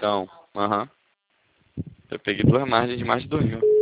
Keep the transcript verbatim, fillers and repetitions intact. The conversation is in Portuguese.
Então, aham. Eu peguei duas margens de mais de dois mil.